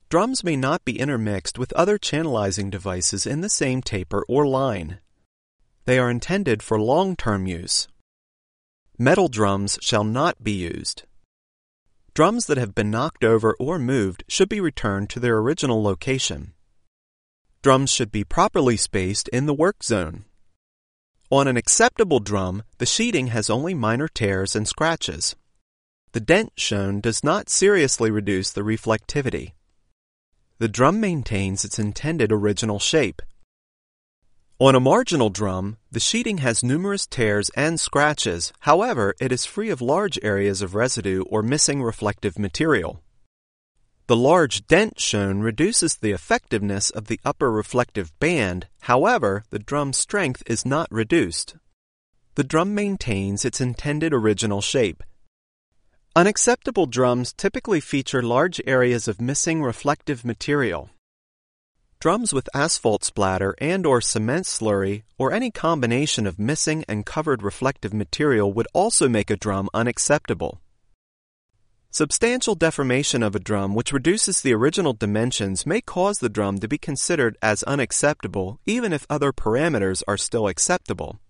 Drums may not be intermixed with other channelizing devices in the same taper or line. They are intended for long-term use. Metal drums shall not be used. Drums that have been knocked over or moved should be returned to their original location. Drums should be properly spaced in the work zone. On an acceptable drum, the sheeting has only minor tears and scratches. The dent shown does not seriously reduce the reflectivity. The drum maintains its intended original shape. On a marginal drum, the sheeting has numerous tears and scratches, however, it is free of large areas of residue or missing reflective material. The large dent shown reduces the effectiveness of the upper reflective band, however, the drum's strength is not reduced. The drum maintains its intended original shape. Unacceptable drums typically feature large areas of missing reflective material. Drums with asphalt splatter and/or cement slurry or any combination of missing and covered reflective material would also make a drum unacceptable. Substantial deformation of a drum which reduces the original dimensions may cause the drum to be considered as unacceptable even if other parameters are still acceptable.